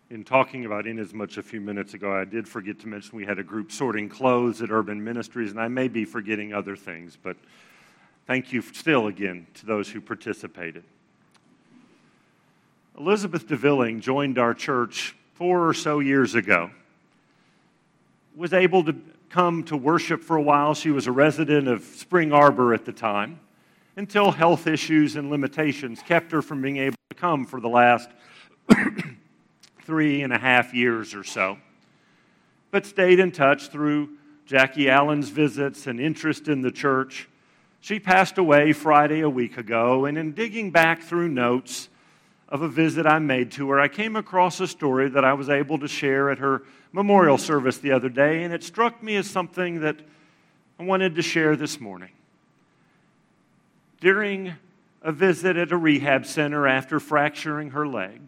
In talking about Inasmuch a few minutes ago, I did forget to mention we had a group sorting clothes at Urban Ministries, and I may be forgetting other things, but thank you still again to those who participated. Elizabeth DeVilling joined our church 4 or so years ago. Was able to come to worship for a while. She was a resident of Spring Arbor at the time, until health issues and limitations kept her from being able to come for the last 3.5 years or so, but stayed in touch through Jackie Allen's visits and interest in the church. She passed away Friday a week ago, and in digging back through notes of a visit I made to her, I came across a story that I was able to share at her memorial service the other day, and it struck me as something that I wanted to share this morning. During a visit at a rehab center after fracturing her leg,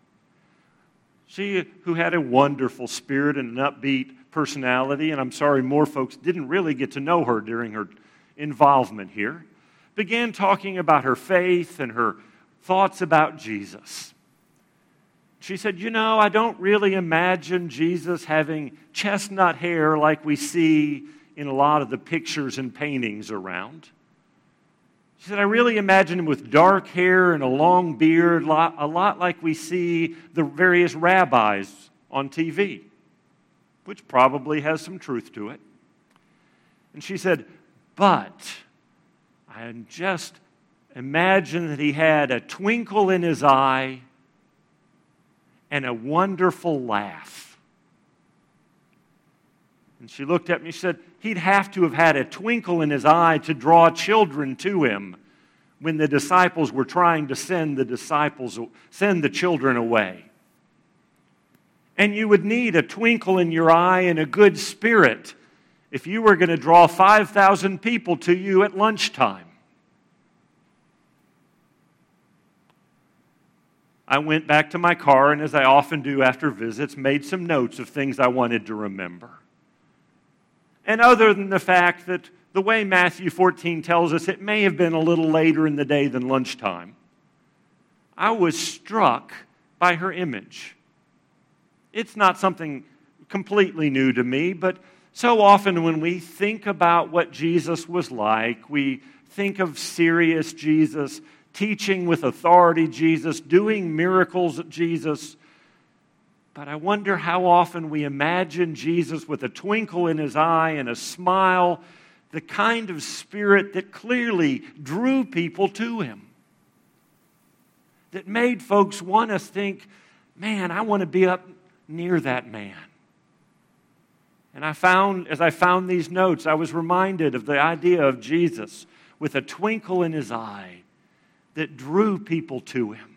she, who had a wonderful spirit and an upbeat personality, and I'm sorry more folks didn't really get to know her during her involvement here, began talking about her faith and her thoughts about Jesus. She said, I don't really imagine Jesus having chestnut hair like we see in a lot of the pictures and paintings around. She said, I really imagine him with dark hair and a long beard, a lot like we see the various rabbis on TV, which probably has some truth to it. And she said, but I just imagine that he had a twinkle in his eye and a wonderful laugh. And she looked at me and said, he'd have to have had a twinkle in his eye to draw children to him when the disciples were trying to send the children away. And you would need a twinkle in your eye and a good spirit if you were going to draw 5,000 people to you at lunchtime. I went back to my car, and as I often do after visits, made some notes of things I wanted to remember. And other than the fact that the way Matthew 14 tells us, it may have been a little later in the day than lunchtime, I was struck by her image. It's not something completely new to me, but so often when we think about what Jesus was like, we think of serious Jesus, teaching with authority Jesus, doing miracles Jesus. But I wonder how often we imagine Jesus with a twinkle in his eye and a smile, the kind of spirit that clearly drew people to him, that made folks want to think, man, I want to be up near that man. And as I found these notes, I was reminded of the idea of Jesus with a twinkle in his eye that drew people to him.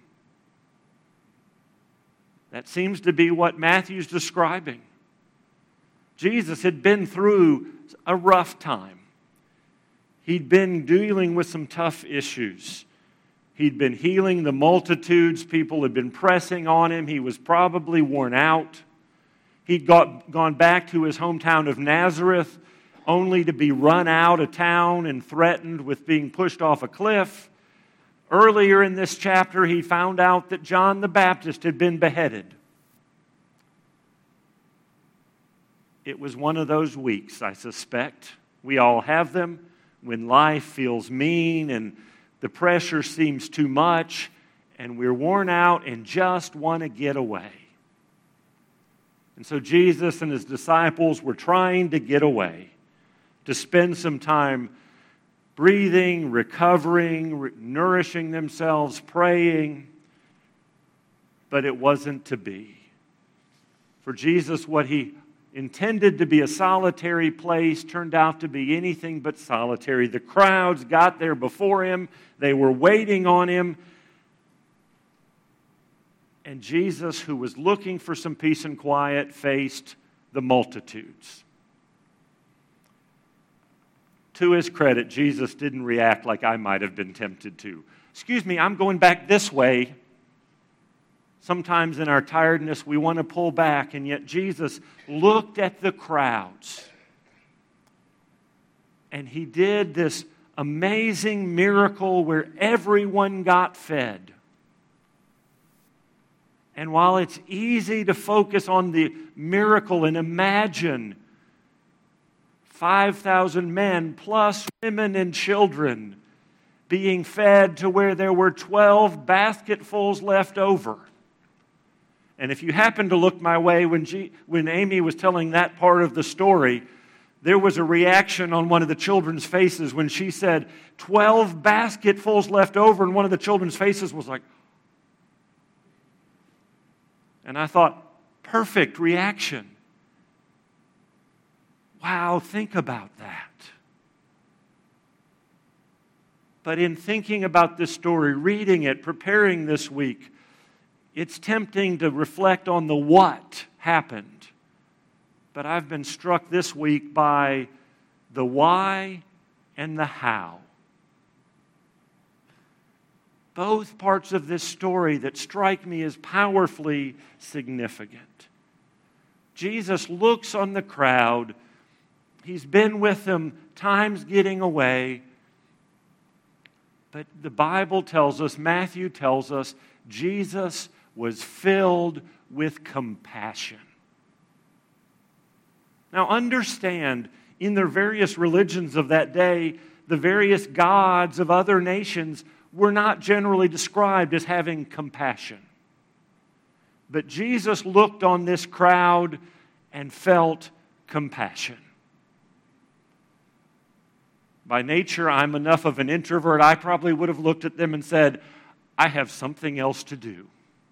That seems to be what Matthew's describing. Jesus had been through a rough time. He'd been dealing with some tough issues. He'd been healing the multitudes. People had been pressing on him. He was probably worn out. He'd gone back to his hometown of Nazareth only to be run out of town and threatened with being pushed off a cliff. Earlier in this chapter, he found out that John the Baptist had been beheaded. It was one of those weeks, I suspect. We all have them when life feels mean and the pressure seems too much and we're worn out and just want to get away. And so Jesus and his disciples were trying to get away, to spend some time breathing, recovering, nourishing themselves, praying. But it wasn't to be. For Jesus, what he intended to be a solitary place turned out to be anything but solitary. The crowds got there before him. They were waiting on him. And Jesus, who was looking for some peace and quiet, faced the multitudes. To his credit, Jesus didn't react like I might have been tempted to. Excuse me, I'm going back this way. Sometimes in our tiredness, we want to pull back, and yet Jesus looked at the crowds. And he did this amazing miracle where everyone got fed. And while it's easy to focus on the miracle and imagine 5,000 men plus women and children being fed to where there were 12 basketfuls left over. And if you happen to look my way when Amy was telling that part of the story, there was a reaction on one of the children's faces when she said, 12 basketfuls left over, and one of the children's faces was like, and I thought, perfect reaction. Wow, think about that. But in thinking about this story, reading it, preparing this week, it's tempting to reflect on the what happened. But I've been struck this week by the why and the how. Both parts of this story that strike me as powerfully significant. Jesus looks on the crowd. He's been with them, time's getting away. But the Bible tells us, Matthew tells us, Jesus was filled with compassion. Now understand, in the various religions of that day, the various gods of other nations were not generally described as having compassion. But Jesus looked on this crowd and felt compassion. By nature, I'm enough of an introvert, I probably would have looked at them and said, I have something else to do.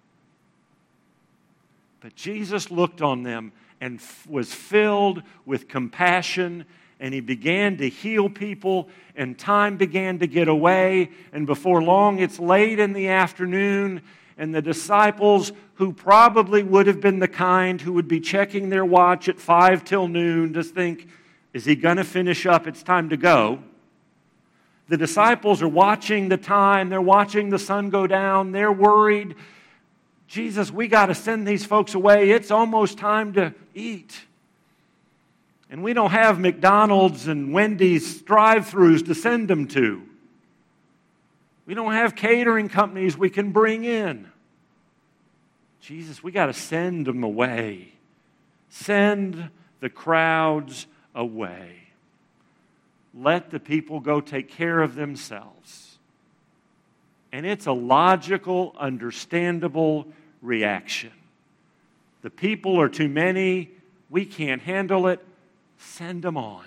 But Jesus looked on them and was filled with compassion, and He began to heal people, and time began to get away, and before long, it's late in the afternoon, and the disciples, who probably would have been the kind who would be checking their watch at 5 till noon to think, is He going to finish up? It's time to go. The disciples are watching the time. They're watching the sun go down. They're worried. Jesus, we got to send these folks away. It's almost time to eat. And we don't have McDonald's and Wendy's drive-thrus to send them to. We don't have catering companies we can bring in. Jesus, we got to send them away. Send the crowds away. Let the people go take care of themselves. And it's a logical, understandable reaction. The people are too many. We can't handle it. Send them on.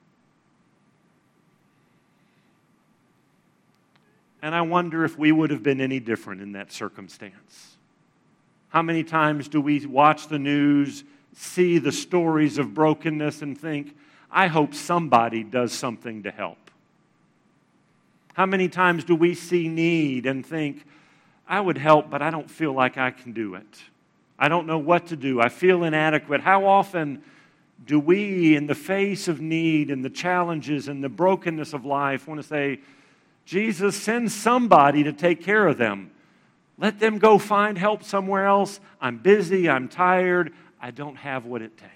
And I wonder if we would have been any different in that circumstance. How many times do we watch the news, see the stories of brokenness, and think, I hope somebody does something to help? How many times do we see need and think, I would help, but I don't feel like I can do it. I don't know what to do. I feel inadequate. How often do we, in the face of need and the challenges and the brokenness of life, want to say, Jesus, send somebody to take care of them. Let them go find help somewhere else. I'm busy. I'm tired. I don't have what it takes.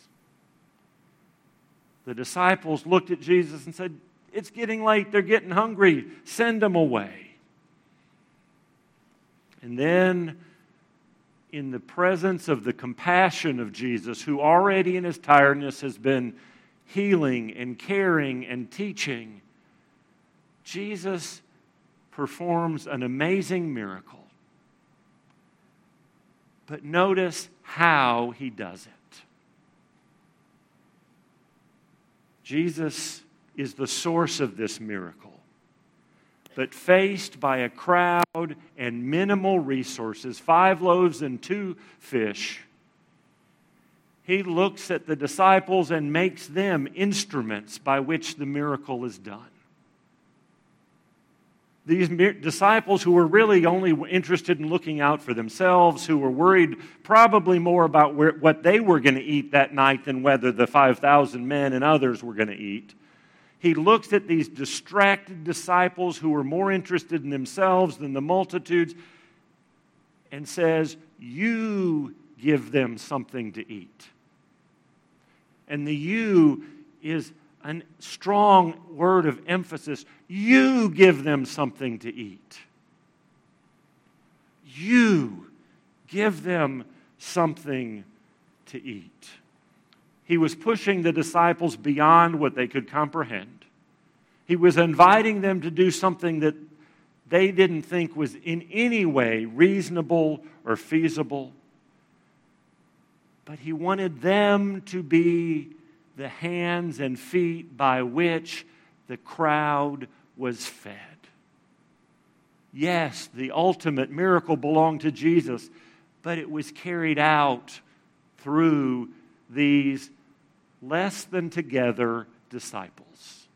The disciples looked at Jesus and said, it's getting late. They're getting hungry. Send them away. And then, in the presence of the compassion of Jesus, who already in His tiredness has been healing and caring and teaching, Jesus performs an amazing miracle. But notice how He does it. Jesus is the source of this miracle. But faced by a crowd and minimal resources, 5 loaves and 2 fish, He looks at the disciples and makes them instruments by which the miracle is done. These disciples who were really only interested in looking out for themselves, who were worried probably more about what they were going to eat that night than whether the 5,000 men and others were going to eat. He looks at these distracted disciples who were more interested in themselves than the multitudes and says, you give them something to eat. And the you is a strong word of emphasis. You give them something to eat. You Give them something to eat. He was pushing the disciples beyond what they could comprehend. He was inviting them to do something that they didn't think was in any way reasonable or feasible. But he wanted them to be the hands and feet by which the crowd was fed. Yes, the ultimate miracle belonged to Jesus, but it was carried out through these less than together disciples.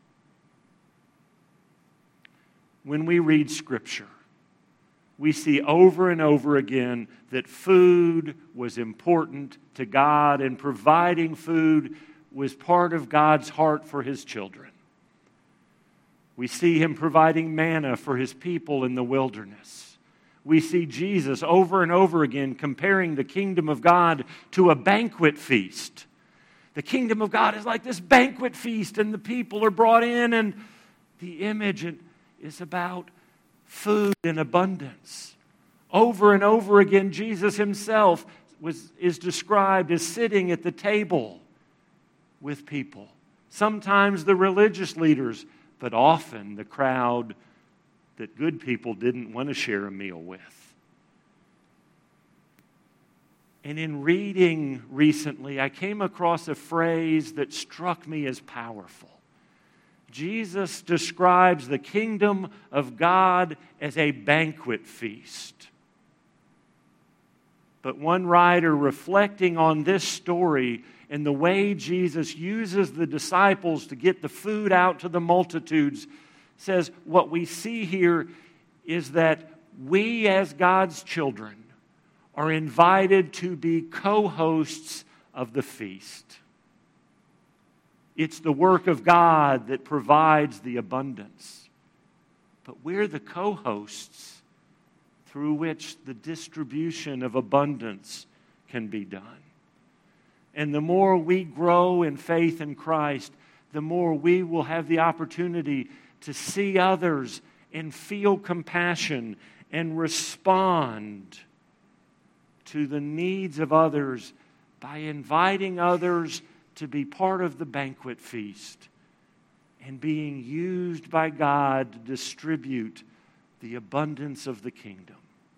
When we read Scripture, we see over and over again that food was important to God, and providing food was part of God's heart for His children. We see Him providing manna for His people in the wilderness. We see Jesus over and over again comparing the kingdom of God to a banquet feast. The kingdom of God is like this banquet feast, and the people are brought in, and the image is about food in abundance. Over and over again, Jesus Himself is described as sitting at the table with people. Sometimes the religious leaders, but often the crowd that good people didn't want to share a meal with. And in reading recently, I came across a phrase that struck me as powerful. Jesus describes the kingdom of God as a banquet feast. But one writer, reflecting on this story and the way Jesus uses the disciples to get the food out to the multitudes, says what we see here is that we as God's children are invited to be co-hosts of the feast. It's the work of God that provides the abundance. But we're the co-hosts through which the distribution of abundance can be done. And the more we grow in faith in Christ, the more we will have the opportunity to see others and feel compassion and respond to the needs of others by inviting others to be part of the banquet feast and being used by God to distribute the abundance of the kingdom.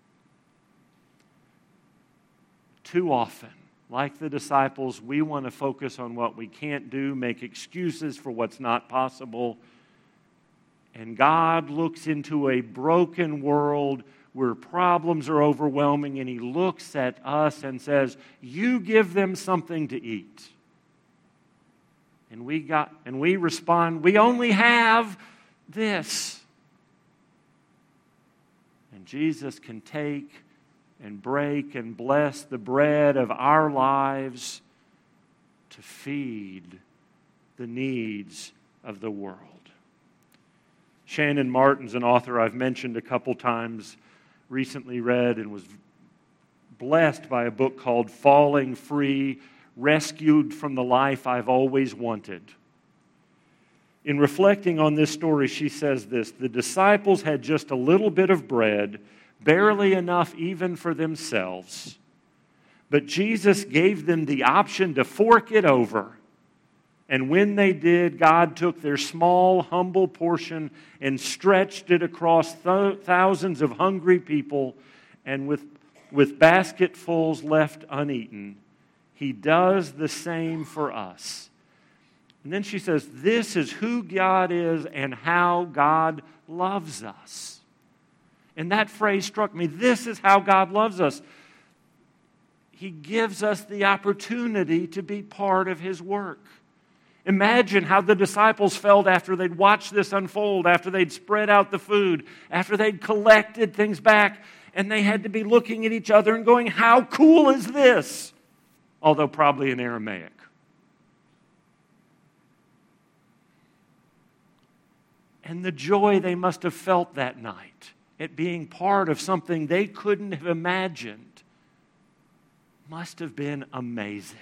Too often, like the disciples, we want to focus on what we can't do, make excuses for what's not possible. And God looks into a broken world where problems are overwhelming, and He looks at us and says, "You give them something to eat." And we respond, "We only have this." And Jesus can take and break and bless the bread of our lives to feed the needs of the world. Shannon Martin's an author I've mentioned a couple times, recently read and was blessed by a book called Falling Free, Rescued from the Life I've Always Wanted. In reflecting on this story, she says this: the disciples had just a little bit of bread, barely enough even for themselves. But Jesus gave them the option to fork it over. And when they did, God took their small, humble portion and stretched it across thousands of hungry people, and with basketfuls left uneaten, He does the same for us. And then she says, this is who God is and how God loves us. And that phrase struck me. This is how God loves us. He gives us the opportunity to be part of His work. Imagine how the disciples felt after they'd watched this unfold, after they'd spread out the food, after they'd collected things back, and they had to be looking at each other and going, "How cool is this?" Although probably in Aramaic. And the joy they must have felt that night at being part of something they couldn't have imagined must have been amazing.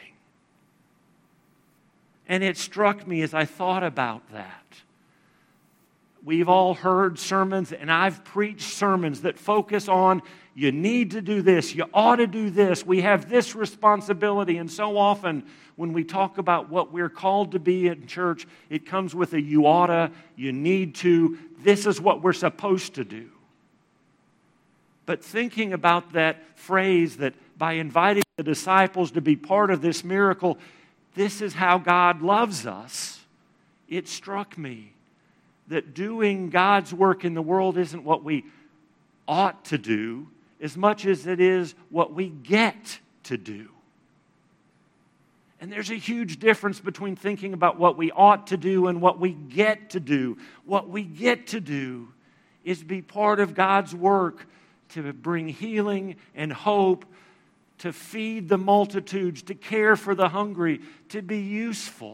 And it struck me as I thought about that. We've all heard sermons, and I've preached sermons that focus on, you need to do this, you ought to do this, we have this responsibility. And so often, when we talk about what we're called to be in church, it comes with a you oughta, you need to, this is what we're supposed to do. But thinking about that phrase that by inviting the disciples to be part of this miracle, this is how God loves us, it struck me that doing God's work in the world isn't what we ought to do as much as it is what we get to do. And there's a huge difference between thinking about what we ought to do and what we get to do. What we get to do is be part of God's work to bring healing and hope, to feed the multitudes, to care for the hungry, to be useful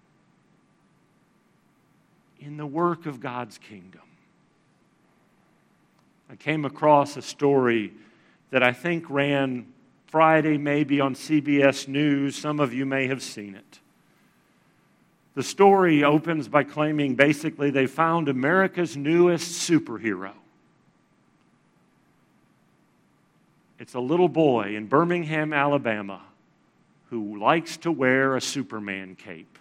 in the work of God's kingdom. I came across a story that I think ran Friday, maybe on CBS News. Some of you may have seen it. The story opens by claiming basically they found America's newest superhero. It's a little boy in Birmingham, Alabama, who likes to wear a Superman cape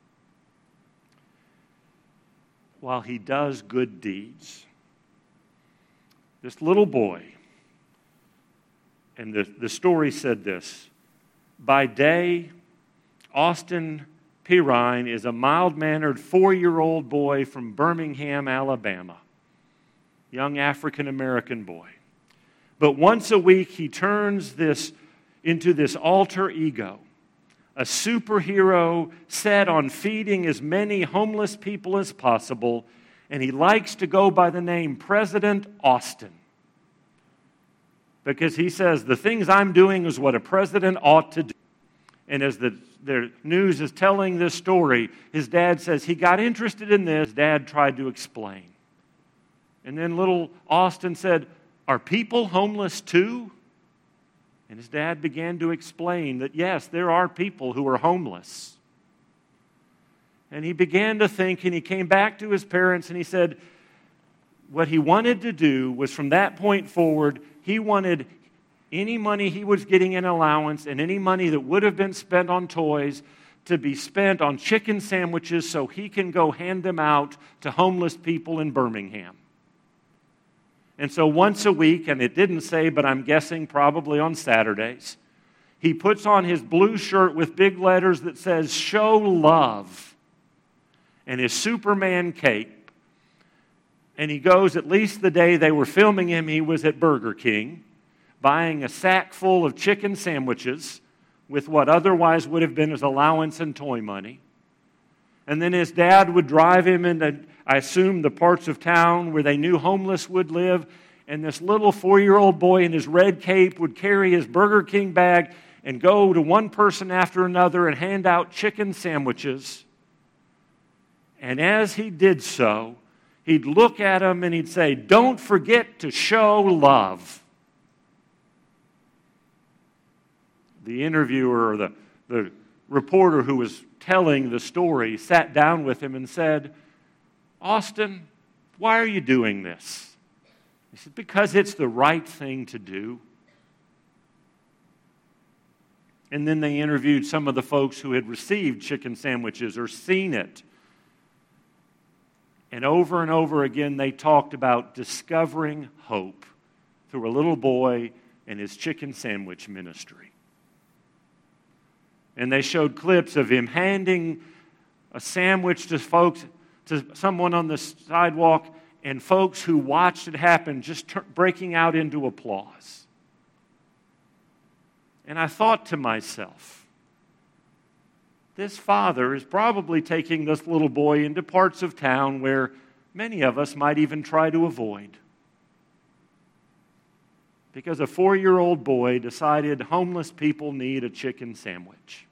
while he does good deeds. This little boy, and the story said this: by day, Austin Pirine is a mild-mannered 4-year-old boy from Birmingham, Alabama, young African-American boy. But once a week, he turns this into this alter ego, a superhero set on feeding as many homeless people as possible, and he likes to go by the name President Austin. Because he says, the things I'm doing is what a president ought to do. And as the news is telling this story, his dad says he got interested in this. His dad tried to explain. And then little Austin said, are people homeless too? And his dad began to explain that, yes, there are people who are homeless. And he began to think, and he came back to his parents, and he said what he wanted to do was from that point forward, he wanted any money he was getting in allowance and any money that would have been spent on toys to be spent on chicken sandwiches so he can go hand them out to homeless people in Birmingham. And so once a week, and it didn't say, but I'm guessing probably on Saturdays, he puts on his blue shirt with big letters that says, show love, and his Superman cape. And he goes, at least the day they were filming him, he was at Burger King, buying a sack full of chicken sandwiches with what otherwise would have been his allowance and toy money. And then his dad would drive him into, I assume, the parts of town where they knew homeless would live. And this little 4-year-old boy in his red cape would carry his Burger King bag and go to one person after another and hand out chicken sandwiches. And as he did so, he'd look at them and he'd say, don't forget to show love. The interviewer or the reporter who was telling the story sat down with him and said, Austin, why are you doing this? He said, because it's the right thing to do. And then they interviewed some of the folks who had received chicken sandwiches or seen it. And over again, they talked about discovering hope through a little boy and his chicken sandwich ministry. And they showed clips of him handing a sandwich to someone on the sidewalk, and folks who watched it happen just breaking out into applause. And I thought to myself, this father is probably taking this little boy into parts of town where many of us might even try to avoid. Because a 4-year-old boy decided homeless people need a chicken sandwich.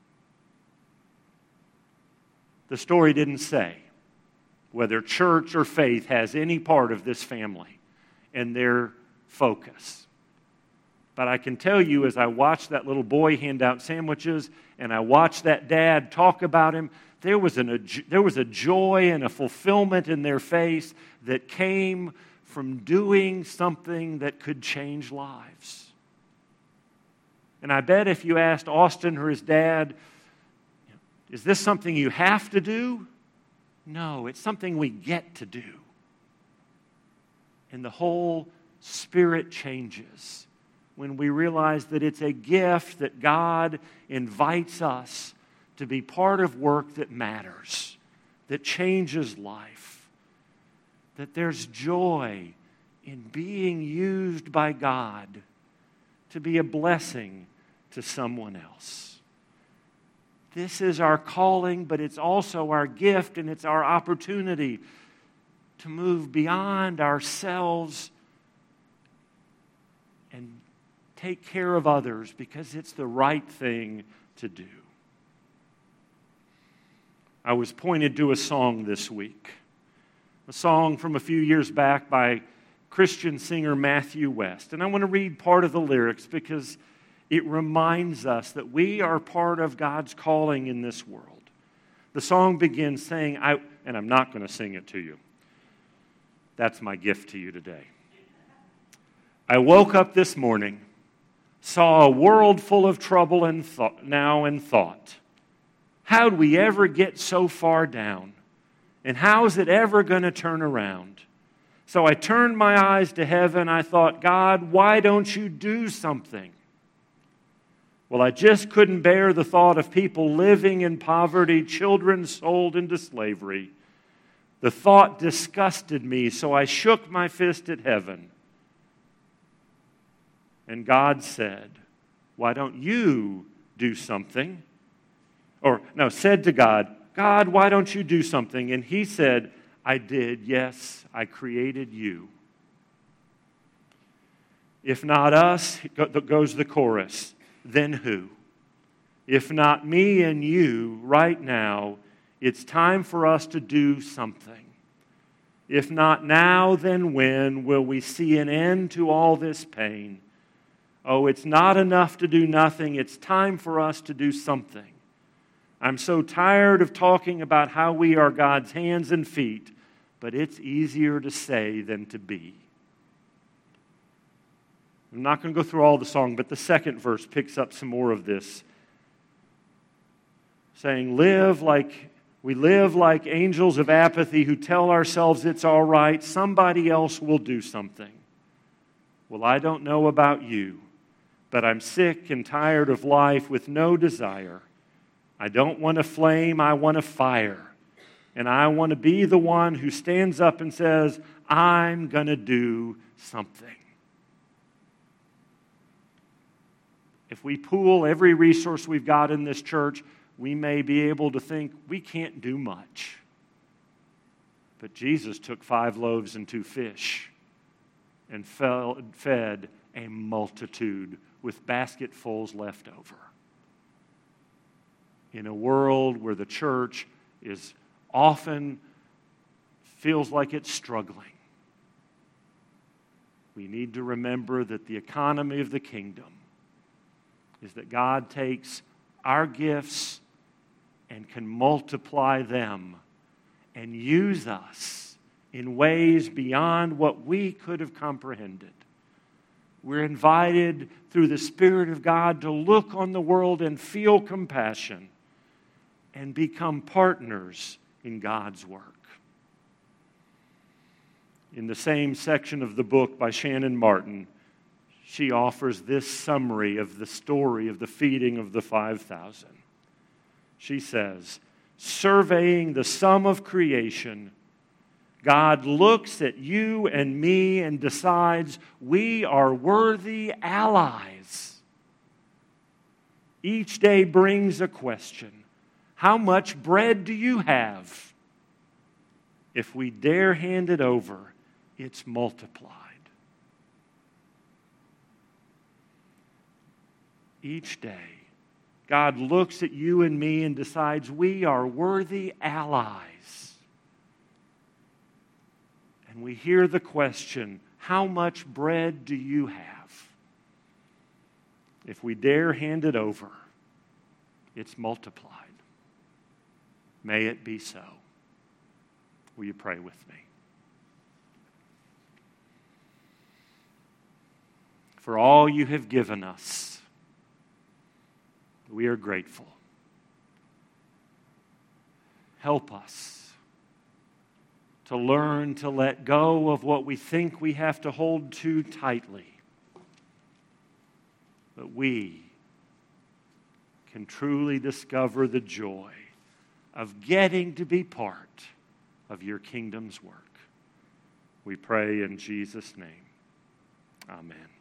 The story didn't say whether church or faith has any part of this family and their focus. But I can tell you, as I watched that little boy hand out sandwiches and I watched that dad talk about him, there was a joy and a fulfillment in their face that came from doing something that could change lives. And I bet if you asked Austin or his dad, is this something you have to do? No, it's something we get to do. And the whole spirit changes when we realize that it's a gift that God invites us to be part of work that matters, that changes life, that there's joy in being used by God to be a blessing to someone else. This is our calling, but it's also our gift and it's our opportunity to move beyond ourselves and take care of others because it's the right thing to do. I was pointed to a song this week, a song from a few years back by Christian singer Matthew West. And I want to read part of the lyrics because it reminds us that we are part of God's calling in this world. The song begins saying, and I'm not going to sing it to you. That's my gift to you today. I woke up this morning, saw a world full of trouble and thought, how'd we ever get so far down? And how is it ever going to turn around? So I turned my eyes to heaven. I thought, God, why don't you do something? Well, I just couldn't bear the thought of people living in poverty, children sold into slavery. The thought disgusted me, so I shook my fist at heaven. And God said, why don't you do something? Said to God, God, why don't you do something? And he said, I did, yes, I created you. If not us, goes the chorus, then who? If not me and you right now, it's time for us to do something. If not now, then when will we see an end to all this pain? Oh, it's not enough to do nothing. It's time for us to do something. I'm so tired of talking about how we are God's hands and feet, but it's easier to say than to be. I'm not going to go through all the song, but the second verse picks up some more of this, saying, we live like angels of apathy who tell ourselves it's all right, somebody else will do something. Well, I don't know about you, but I'm sick and tired of life with no desire. I don't want a flame, I want a fire. And I want to be the one who stands up and says, I'm going to do something. If we pool every resource we've got in this church, we may be able to think we can't do much. But Jesus took 5 loaves and 2 fish and fed a multitude with basketfuls left over. In a world where the church is often feels like it's struggling, we need to remember that the economy of the kingdom is that God takes our gifts and can multiply them and use us in ways beyond what we could have comprehended. We're invited through the Spirit of God to look on the world and feel compassion and become partners in God's work. In the same section of the book by Shannon Martin, she offers this summary of the story of the feeding of the 5,000. She says, surveying the sum of creation, God looks at you and me and decides we are worthy allies. Each day brings a question. How much bread do you have? If we dare hand it over, it's multiplied. Each day, God looks at you and me and decides we are worthy allies. And we hear the question, how much bread do you have? If we dare hand it over, it's multiplied. May it be so. Will you pray with me? For all you have given us, we are grateful. Help us to learn to let go of what we think we have to hold too tightly, but we can truly discover the joy of getting to be part of your kingdom's work. We pray in Jesus' name. Amen.